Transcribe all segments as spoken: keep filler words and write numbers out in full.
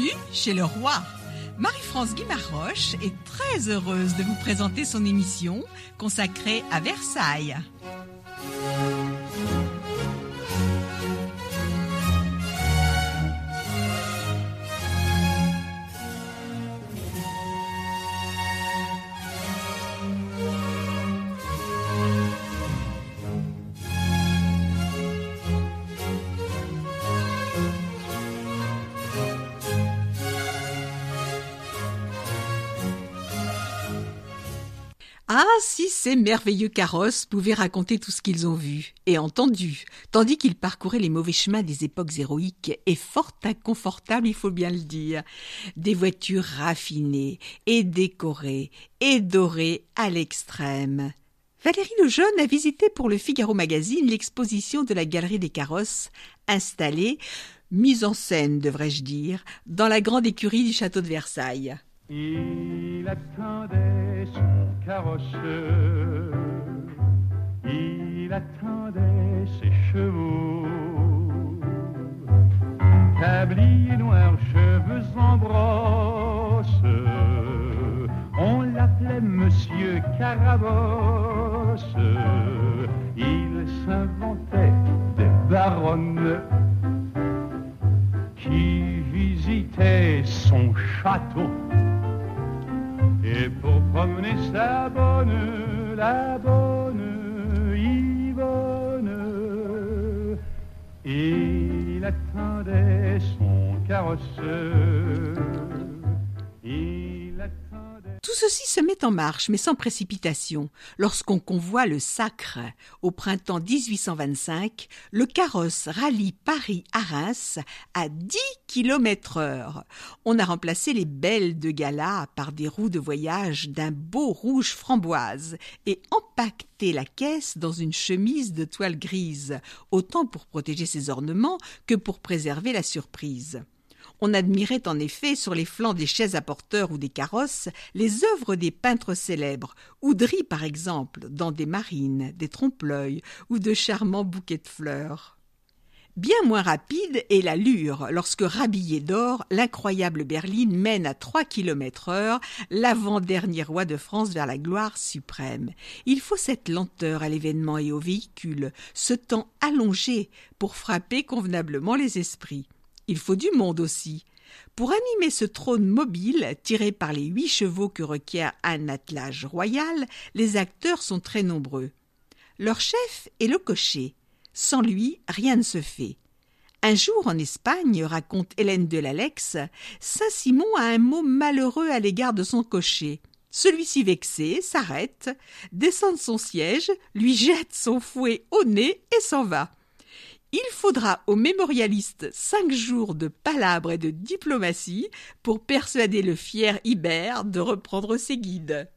Bienvenue chez le roi. Marie-France Guimaroche est très heureuse de vous présenter son émission consacrée à Versailles. Ah, si ces merveilleux carrosses pouvaient raconter tout ce qu'ils ont vu et entendu, tandis qu'ils parcouraient les mauvais chemins des époques héroïques et fort inconfortables, il faut bien le dire. Des voitures raffinées et décorées et dorées à l'extrême. Valérie Lejeune a visité pour le Figaro Magazine l'exposition de la Galerie des Carrosses, installée, mise en scène devrais-je dire, dans la grande écurie du château de Versailles. Il attendait son carrosse, il attendait ses chevaux, tablier noir, cheveux en brosse, on l'appelait Monsieur Carabosse. Il s'inventait des baronnes qui visitaient son château. Et pour promener sa bonne, la bonne Yvonne, il attendait son carrosse. Il attendait... Tout ceci se met en marche, mais sans précipitation. Lorsqu'on convoie le Sacre au printemps dix-huit cent vingt-cinq, le carrosse rallie Paris à Reims à dix kilomètres heure. On a remplacé les belles de gala par des roues de voyage d'un beau rouge framboise et empaqueté la caisse dans une chemise de toile grise, autant pour protéger ses ornements que pour préserver la surprise. On admirait en effet sur les flancs des chaises à porteurs ou des carrosses les œuvres des peintres célèbres, Oudry par exemple, dans des marines, des trompe-l'œil ou de charmants bouquets de fleurs. Bien moins rapide est l'allure lorsque, rhabillé d'or, l'incroyable berline mène à trois kilomètres heure l'avant-dernier roi de France vers la gloire suprême. Il faut cette lenteur à l'événement et au véhicule, ce temps allongé pour frapper convenablement les esprits. Il faut du monde aussi. Pour animer ce trône mobile, tiré par les huit chevaux que requiert un attelage royal, les acteurs sont très nombreux. Leur chef est le cocher. Sans lui, rien ne se fait. Un jour en Espagne, raconte Hélène de Lalex, Saint-Simon a un mot malheureux à l'égard de son cocher. Celui-ci vexé s'arrête, descend de son siège, lui jette son fouet au nez et s'en va. Il faudra aux mémorialistes cinq jours de palabres et de diplomatie pour persuader le fier Ibère de reprendre ses guides.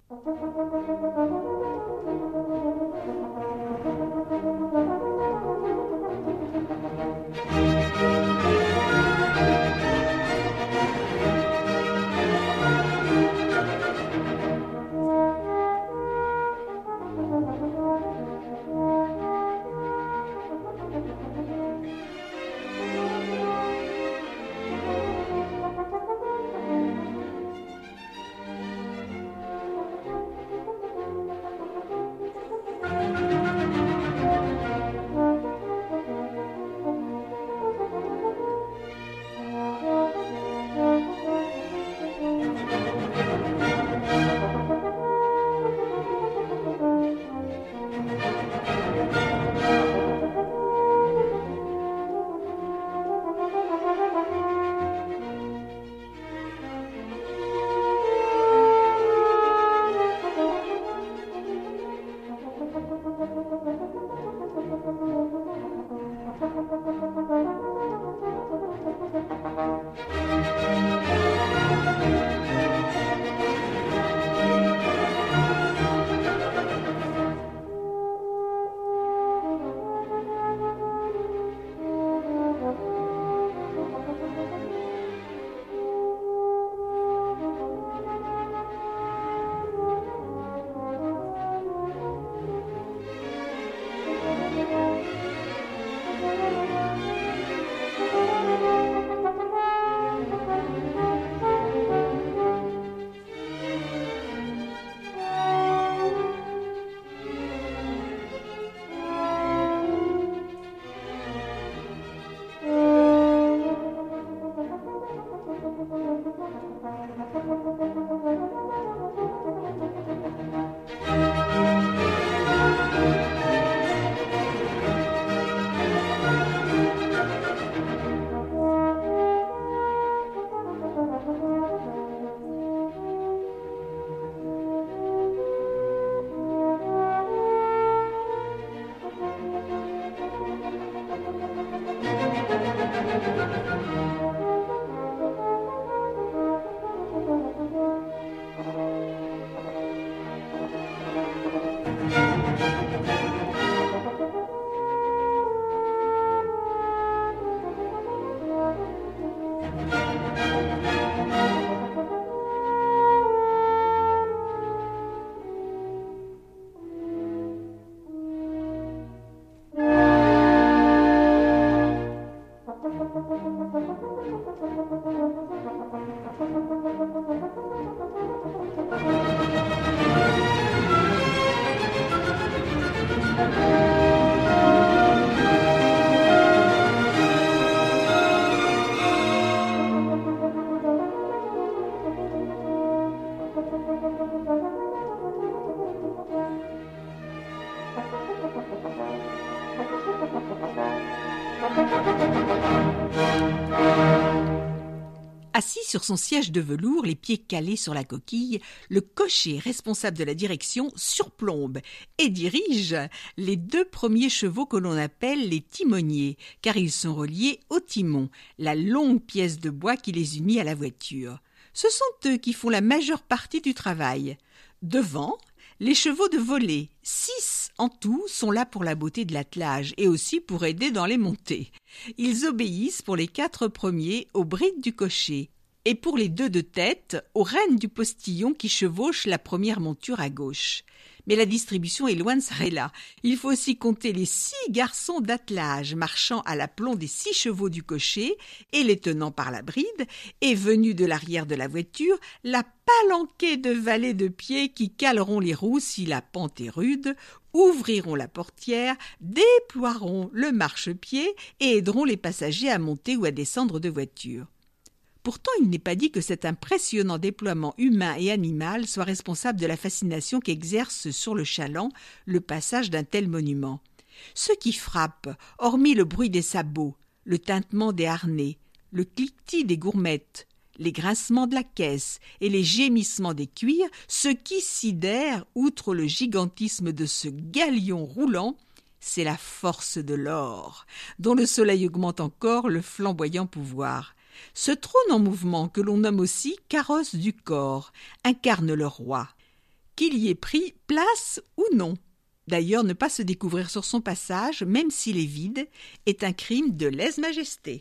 Assis sur son siège de velours, les pieds calés sur la coquille, le cocher responsable de la direction surplombe et dirige les deux premiers chevaux que l'on appelle les timoniers, car ils sont reliés au timon, la longue pièce de bois qui les unit à la voiture. Ce sont eux qui font la majeure partie du travail. Devant, les chevaux de volée, six en tout, sont là pour la beauté de l'attelage et aussi pour aider dans les montées. Ils obéissent pour les quatre premiers aux brides du cocher et pour les deux de tête aux rênes du postillon qui chevauche la première monture à gauche. Mais la distribution est loin de s'arrêter là. Il faut aussi compter les six garçons d'attelage marchant à l'aplomb des six chevaux du cocher et les tenant par la bride, et venus de l'arrière de la voiture, la palanquée de valets de pied qui caleront les roues si la pente est rude, ouvriront la portière, déploieront le marchepied et aideront les passagers à monter ou à descendre de voiture. Pourtant, il n'est pas dit que cet impressionnant déploiement humain et animal soit responsable de la fascination qu'exerce sur le chaland le passage d'un tel monument. Ce qui frappe, hormis le bruit des sabots, le tintement des harnais, le cliquetis des gourmettes, les grincements de la caisse et les gémissements des cuirs, ce qui sidère, outre le gigantisme de ce galion roulant, c'est la force de l'or, dont le soleil augmente encore le flamboyant pouvoir. Ce trône en mouvement, que l'on nomme aussi carrosse du corps, incarne le roi. Qu'il y ait pris place ou non. D'ailleurs, ne pas se découvrir sur son passage, même s'il est vide, est un crime de lèse-majesté.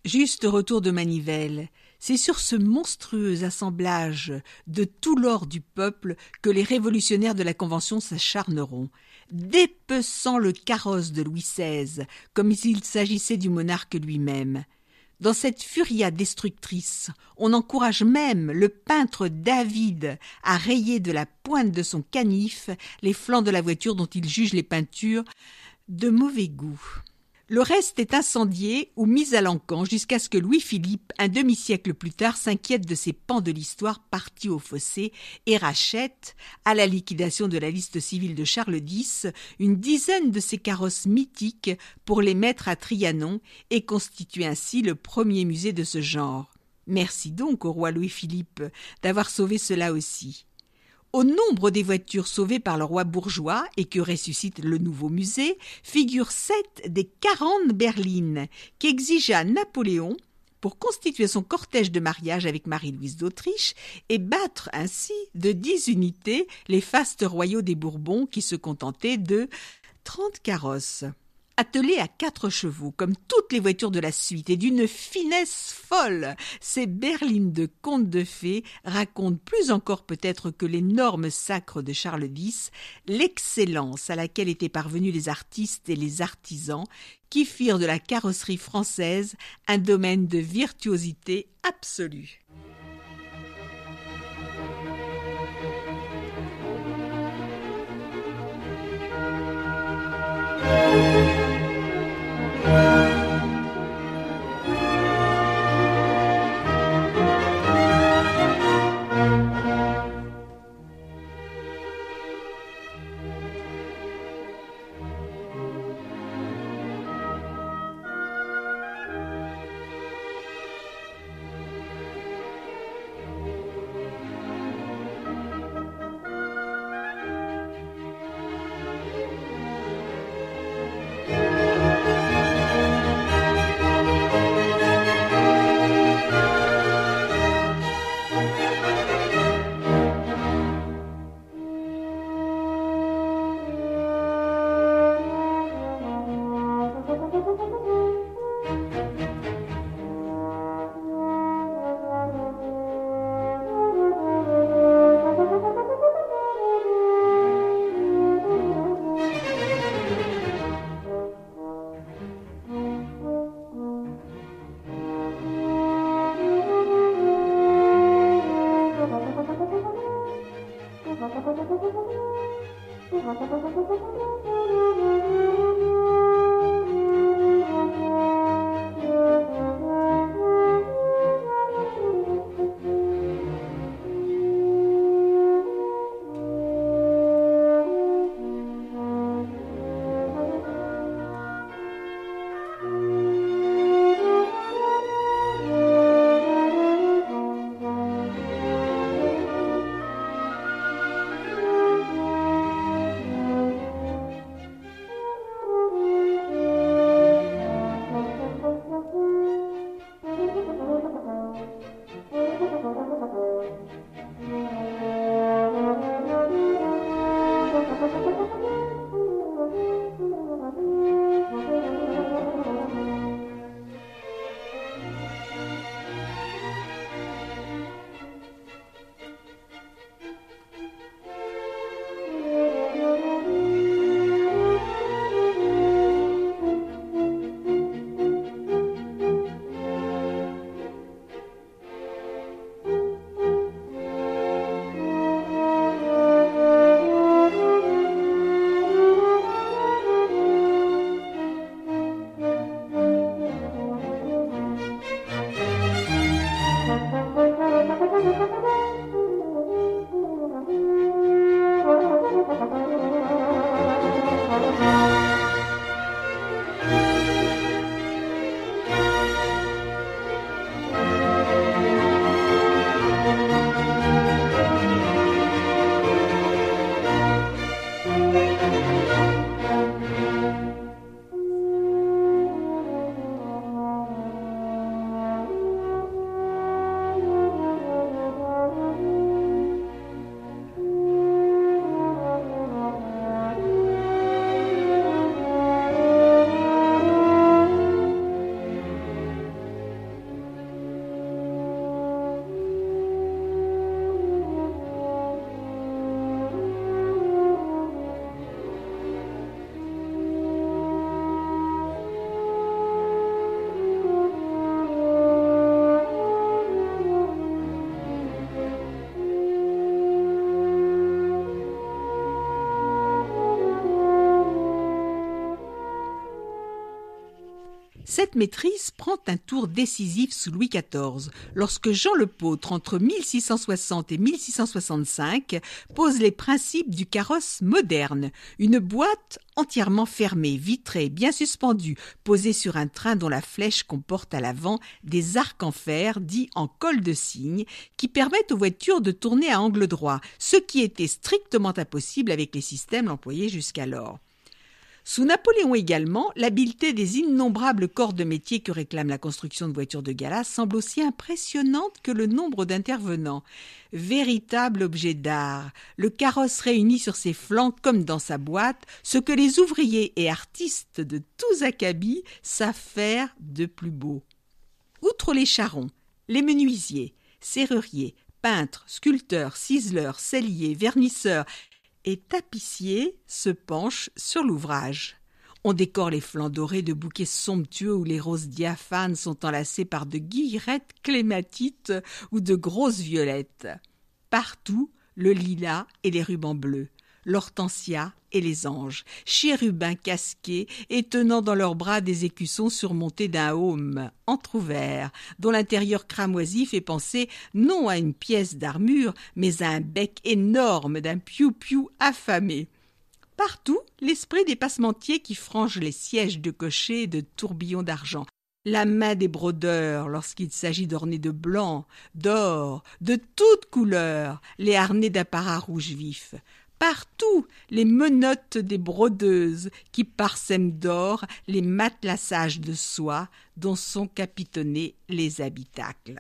Juste retour de manivelle. C'est sur ce monstrueux assemblage de tout l'or du peuple que les révolutionnaires de la Convention s'acharneront, dépeçant le carrosse de Louis seize comme s'il s'agissait du monarque lui-même. Dans cette furia destructrice, on encourage même le peintre David à rayer de la pointe de son canif les flancs de la voiture dont il juge les peintures de mauvais goût. Le reste est incendié ou mis à l'encan jusqu'à ce que Louis-Philippe, un demi-siècle plus tard, s'inquiète de ces pans de l'histoire partis au fossé et rachète, à la liquidation de la liste civile de Charles X, une dizaine de ces carrosses mythiques pour les mettre à Trianon et constituer ainsi le premier musée de ce genre. Merci donc au roi Louis-Philippe d'avoir sauvé cela aussi. Au nombre des voitures sauvées par le roi bourgeois et que ressuscite le nouveau musée, figurent sept des quarante berlines qu'exigea Napoléon pour constituer son cortège de mariage avec Marie-Louise d'Autriche et battre ainsi de dix unités les fastes royaux des Bourbons qui se contentaient de trente carrosses. Attelées à quatre chevaux, comme toutes les voitures de la suite, et d'une finesse folle, ces berlines de contes de fées racontent plus encore peut-être que l'énorme sacre de Charles X, l'excellence à laquelle étaient parvenus les artistes et les artisans qui firent de la carrosserie française un domaine de virtuosité absolue. Cette maîtrise prend un tour décisif sous Louis quatorze, lorsque Jean Lepôtre, entre mille six cent soixante et mille six cent soixante-cinq, pose les principes du carrosse moderne, une boîte entièrement fermée, vitrée, bien suspendue, posée sur un train dont la flèche comporte à l'avant des arcs en fer dits en colle de cygne, qui permettent aux voitures de tourner à angle droit, ce qui était strictement impossible avec les systèmes employés jusqu'alors. Sous Napoléon également, l'habileté des innombrables corps de métier que réclame la construction de voitures de gala semble aussi impressionnante que le nombre d'intervenants. Véritable objet d'art, le carrosse réunit sur ses flancs comme dans sa boîte ce que les ouvriers et artistes de tous acabits savent faire de plus beau. Outre les charrons, les menuisiers, serruriers, peintres, sculpteurs, ciseleurs, selliers, vernisseurs et tapissiers se penchent sur l'ouvrage. On décore les flancs dorés de bouquets somptueux où les roses diaphanes sont enlacées par de guillerettes clématites ou de grosses violettes. Partout, le lilas et les rubans bleus, l'hortensia et les anges, chérubins casqués et tenant dans leurs bras des écussons surmontés d'un aume entrouvert, dont l'intérieur cramoisi fait penser non à une pièce d'armure, mais à un bec énorme d'un piou-piou affamé. Partout, l'esprit des passementiers qui frangent les sièges de cocher et de tourbillons d'argent, la main des brodeurs lorsqu'il s'agit d'orner de blanc, d'or, de toutes couleurs, les harnais d'apparat rouge vif. Partout, les menottes des brodeuses qui parsèment d'or les matelassages de soie dont sont capitonnés les habitacles.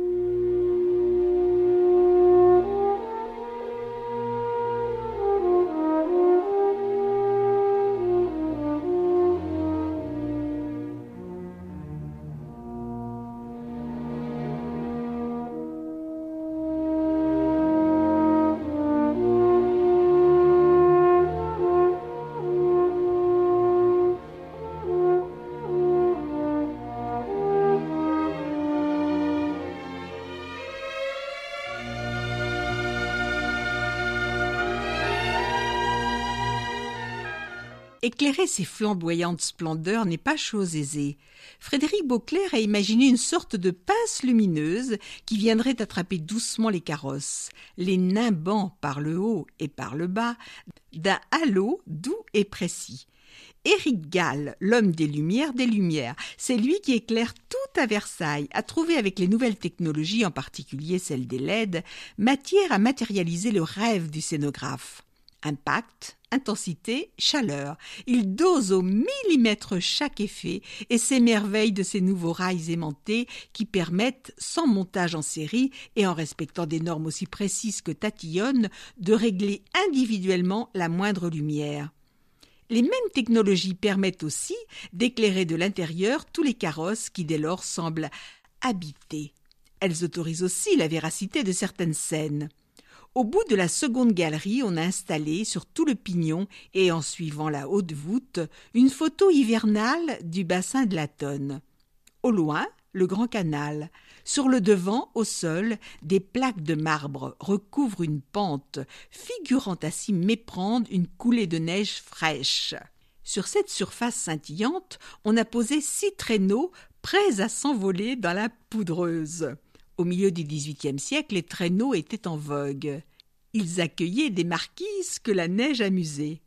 Éclairer ces flamboyantes splendeurs n'est pas chose aisée. Frédéric Beauclerc a imaginé une sorte de pince lumineuse qui viendrait attraper doucement les carrosses, les nimbant par le haut et par le bas d'un halo doux et précis. Éric Gall, l'homme des Lumières des Lumières, c'est lui qui éclaire tout à Versailles, a trouvé avec les nouvelles technologies, en particulier celle des L E D, matière à matérialiser le rêve du scénographe. Impact, intensité, chaleur. Il dose au millimètre chaque effet et s'émerveille de ces nouveaux rails aimantés qui permettent, sans montage en série et en respectant des normes aussi précises que tatillonnes, de régler individuellement la moindre lumière. Les mêmes technologies permettent aussi d'éclairer de l'intérieur tous les carrosses qui dès lors semblent habités. Elles autorisent aussi la véracité de certaines scènes. Au bout de la seconde galerie, on a installé sur tout le pignon et en suivant la haute voûte, une photo hivernale du bassin de la Tonne. Au loin, le grand canal. Sur le devant, au sol, des plaques de marbre recouvrent une pente, figurant à s'y méprendre une coulée de neige fraîche. Sur cette surface scintillante, on a posé six traîneaux prêts à s'envoler dans la poudreuse. Au milieu du dix-huitième siècle, les traîneaux étaient en vogue. Ils accueillaient des marquises que la neige amusait.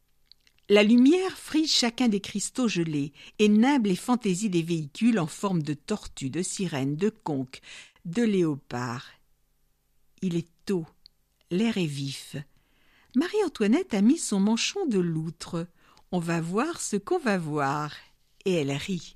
La lumière frise chacun des cristaux gelés et nimbe les fantaisies des véhicules en forme de tortues, de sirènes, de conques, de léopards. Il est tôt, l'air est vif. Marie-Antoinette a mis son manchon de loutre. On va voir ce qu'on va voir. Et elle rit.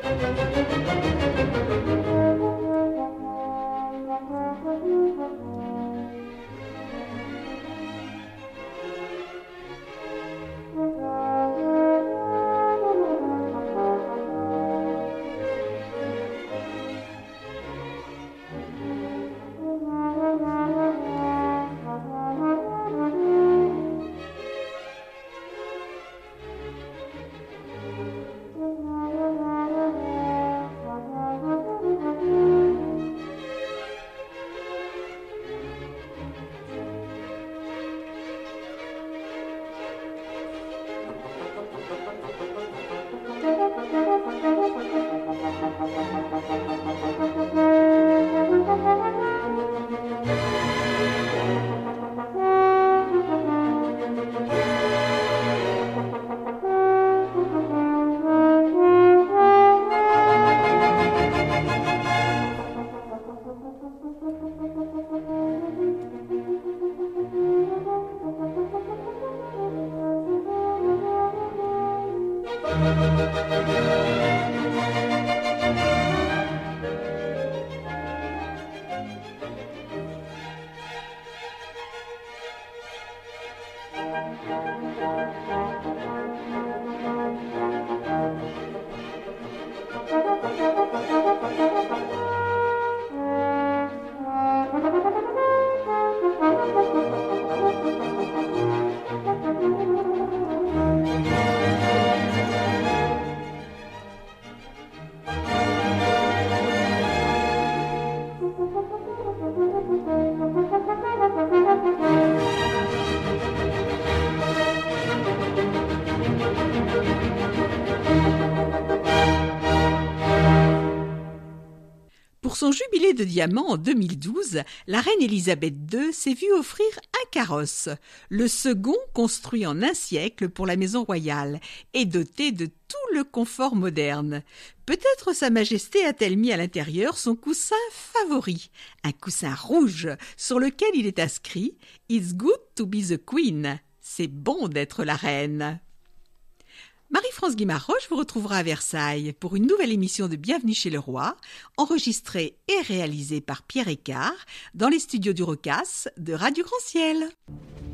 Pour son jubilé de diamant en deux mille douze, la reine Élisabeth deux s'est vue offrir un carrosse, le second construit en un siècle pour la maison royale et doté de tout le confort moderne. Peut-être Sa Majesté a-t-elle mis à l'intérieur son coussin favori, un coussin rouge sur lequel il est inscrit « It's good to be the queen », c'est bon d'être la reine. Marie-France Guimarroche vous retrouvera à Versailles pour une nouvelle émission de Bienvenue chez le Roi, enregistrée et réalisée par Pierre Écart dans les studios du Rocasse de Radio Grand Ciel.